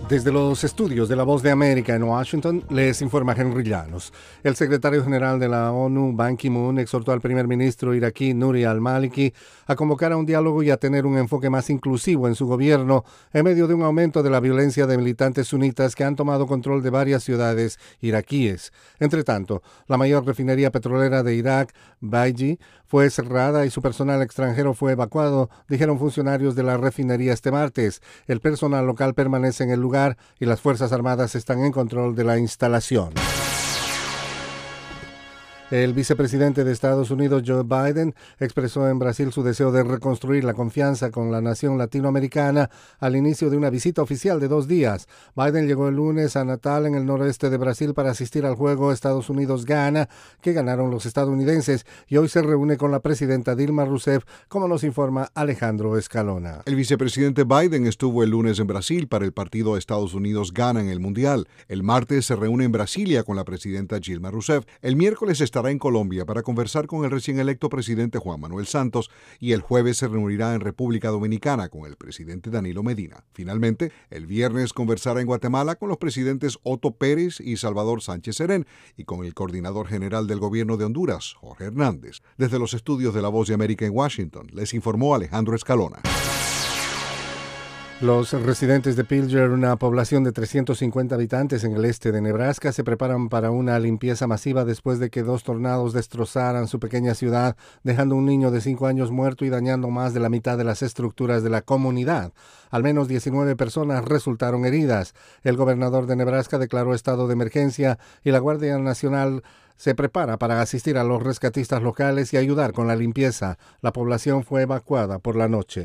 Desde los estudios de La Voz de América en Washington, les informa Henry Llanos. El secretario general de la ONU, Ban Ki-moon, exhortó al primer ministro iraquí, Nouri al-Maliki, a convocar a un diálogo y a tener un enfoque más inclusivo en su gobierno en medio de un aumento de la violencia de militantes sunitas que han tomado control de varias ciudades iraquíes. Entre tanto, la mayor refinería petrolera de Irak, Baiji, fue cerrada y su personal extranjero fue evacuado, dijeron funcionarios de la refinería este martes. El personal local permanece en el lugar y las Fuerzas Armadas están en control de la instalación. El vicepresidente de Estados Unidos, Joe Biden, expresó en Brasil su deseo de reconstruir la confianza con la nación latinoamericana al inicio de una visita oficial de 2 días. Biden llegó el lunes a Natal, en el noroeste de Brasil, para asistir al juego Estados Unidos-Ghana, que ganaron los estadounidenses, y hoy se reúne con la presidenta Dilma Rousseff, como nos informa Alejandro Escalona. El vicepresidente Biden estuvo el lunes en Brasil para el partido Estados Unidos-Ghana en el Mundial. El martes se reúne en Brasilia con la presidenta Dilma Rousseff. El miércoles estará en Colombia para conversar con el recién electo presidente Juan Manuel Santos y el jueves se reunirá en República Dominicana con el presidente Danilo Medina. Finalmente, el viernes conversará en Guatemala con los presidentes Otto Pérez y Salvador Sánchez Serén y con el coordinador general del gobierno de Honduras, Jorge Hernández. Desde los estudios de La Voz de América en Washington, les informó Alejandro Escalona. Los residentes de Pilger, una población de 350 habitantes en el este de Nebraska, se preparan para una limpieza masiva después de que 2 tornados destrozaran su pequeña ciudad, dejando un niño de 5 años muerto y dañando más de la mitad de las estructuras de la comunidad. Al menos 19 personas resultaron heridas. El gobernador de Nebraska declaró estado de emergencia y la Guardia Nacional se prepara para asistir a los rescatistas locales y ayudar con la limpieza. La población fue evacuada por la noche.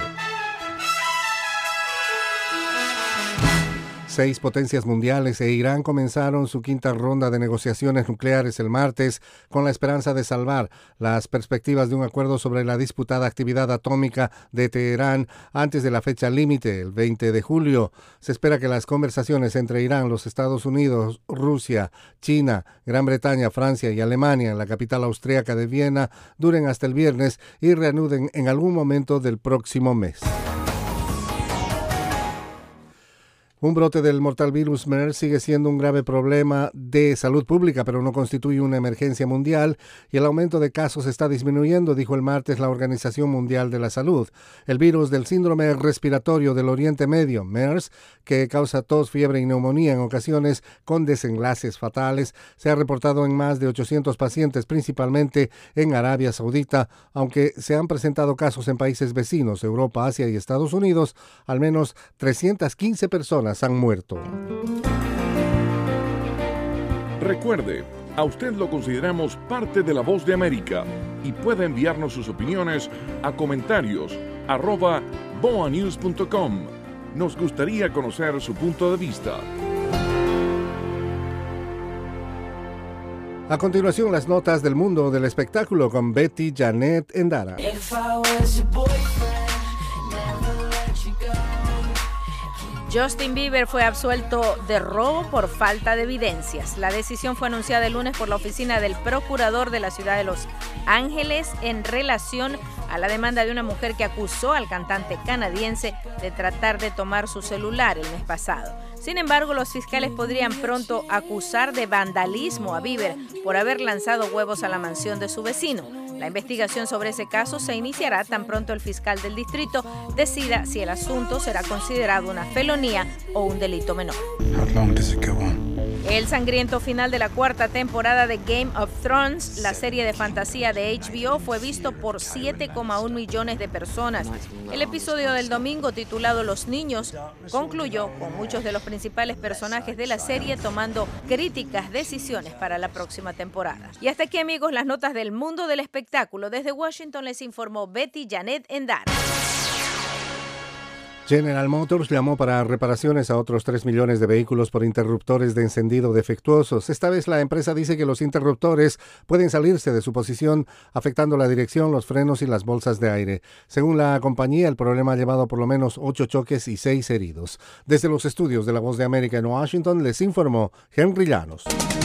6 potencias mundiales e Irán comenzaron su 5ª ronda de negociaciones nucleares el martes con la esperanza de salvar las perspectivas de un acuerdo sobre la disputada actividad atómica de Teherán antes de la fecha límite, el 20 de julio. Se espera que las conversaciones entre Irán, los Estados Unidos, Rusia, China, Gran Bretaña, Francia y Alemania en la capital austríaca de Viena duren hasta el viernes y reanuden en algún momento del próximo mes. Un brote del mortal virus MERS sigue siendo un grave problema de salud pública, pero no constituye una emergencia mundial y el aumento de casos está disminuyendo, dijo el martes la Organización Mundial de la Salud. El virus del síndrome respiratorio del Oriente Medio, MERS, que causa tos, fiebre y neumonía en ocasiones con desenlaces fatales, se ha reportado en más de 800 pacientes, principalmente en Arabia Saudita. Aunque se han presentado casos en países vecinos, Europa, Asia y Estados Unidos, al menos 315 personas han muerto. Recuerde, a usted lo consideramos parte de La Voz de América y puede enviarnos sus opiniones a comentarios@boanews.com. Nos gustaría conocer su punto de vista. A continuación, las notas del mundo del espectáculo con Betty Janet Endara. Justin Bieber fue absuelto de robo por falta de evidencias. La decisión fue anunciada el lunes por la oficina del procurador de la ciudad de Los Ángeles en relación a la demanda de una mujer que acusó al cantante canadiense de tratar de tomar su celular el mes pasado. Sin embargo, los fiscales podrían pronto acusar de vandalismo a Bieber por haber lanzado huevos a la mansión de su vecino. La investigación sobre ese caso se iniciará tan pronto el fiscal del distrito decida si el asunto será considerado una felonía o un delito menor. El sangriento final de la 4ª temporada de Game of Thrones, la serie de fantasía de HBO, fue visto por 7,1 millones de personas. El episodio del domingo, titulado Los Niños, concluyó con muchos de los principales personajes de la serie tomando críticas decisiones para la próxima temporada. Y hasta aquí, amigos, las notas del mundo del espectáculo. Desde Washington les informó Betty Janet Endara. General Motors llamó para reparaciones a otros 3 millones de vehículos por interruptores de encendido defectuosos. Esta vez la empresa dice que los interruptores pueden salirse de su posición, afectando la dirección, los frenos y las bolsas de aire. Según la compañía, el problema ha llevado por lo menos 8 choques y 6 heridos. Desde los estudios de La Voz de América en Washington, les informó Henry Llanos.